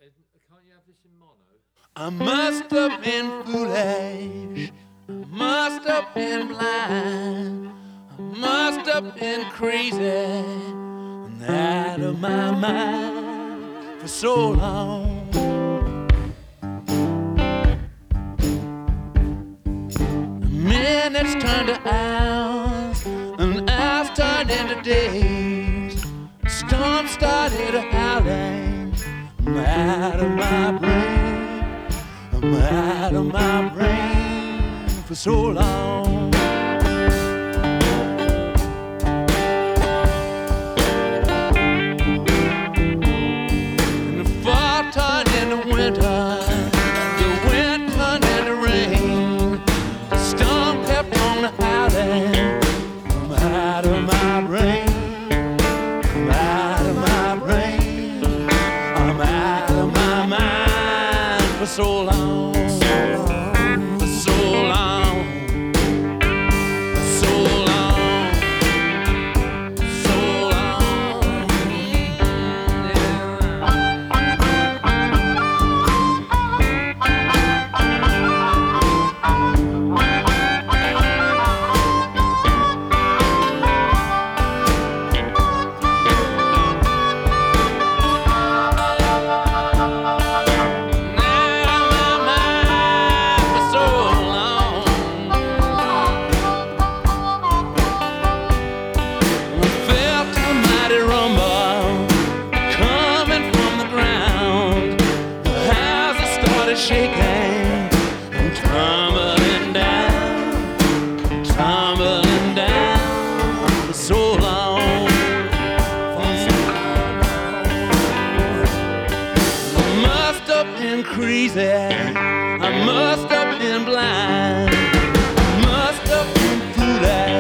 Can't you have this in mono? I must have been foolish, I must have been blind, I must have been crazy and out of my mind for so long. Minutes turned to hours, and hours turned into days. Storm started howling. I'm out of my brain. I'm out of my brain for so long. And the fall turned into winter. The wind turned into rain. The storm kept on howling. I'm out of my brain. I'm out of my brain. I'm out of my mind for so long. For so long. For so long. So long. Shaking and tumbling down for so long. I must have been crazy, I must have been blind, I must have been foolish.